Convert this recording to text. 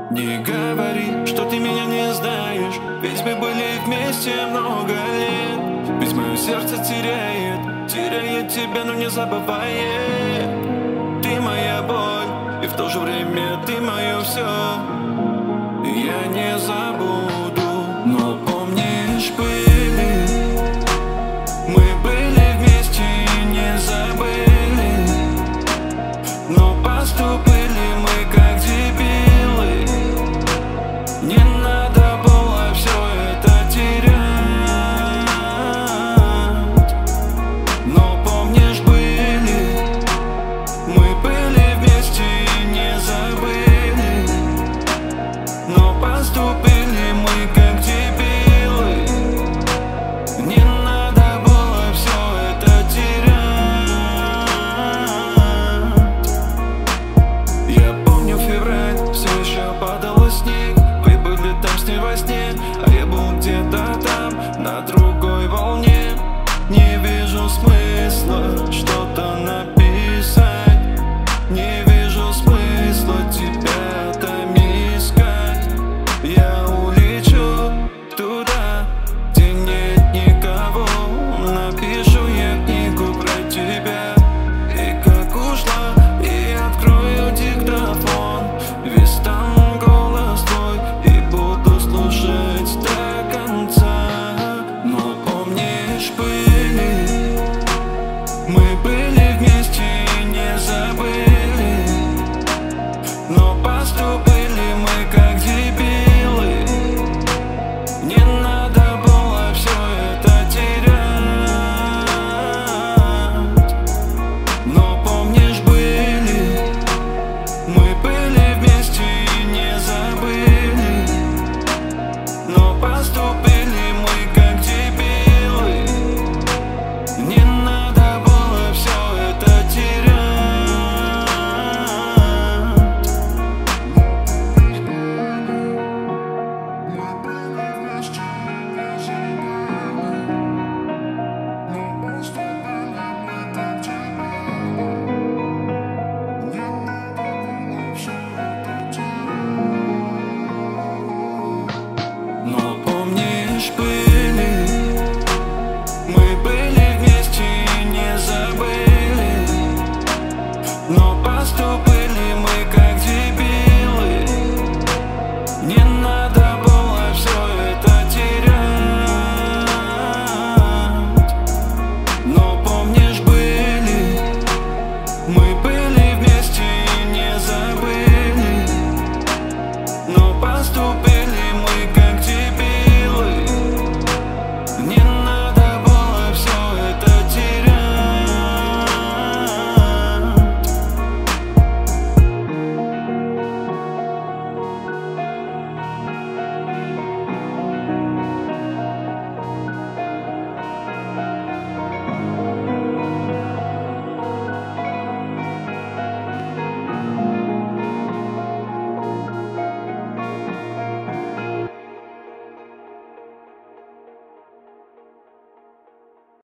Не говори, что ты меня не знаешь, ведь мы были вместе много лет. Ведь мое сердце теряет тебя, но не забывает. Ты моя боль, и в то же время ты мое все. Я не забуду, но помнишь, мы были вместе и не забыли. Но поступили мы как дебилы. Не надо было все это терять. Но помнишь, мы были вместе и не забыли. Но поступили мы как дебилы. Не надо было все это терять. Я помню февраль, все еще падал снег. Вы были там с ней во сне, а я был где-то там, на другой волне. Не вижу смысла что-то написать. Не вижу смысла тебя там искать. Я улечу туда, где нет никого. Напишу я книгу про тебя. И как ушла, и открою диктофон. Весь там голос твой, и буду слушать до конца. Но помнишь, мы были вместе и не забыли. Но поступили мы как дебилы. Не надо было все это терять. Но помнишь, мы были вместе и не забыли. Но поступили мы как дебилы. Не надо было все это терять. Но помнишь, мы были вместе и не забыли. Но поступили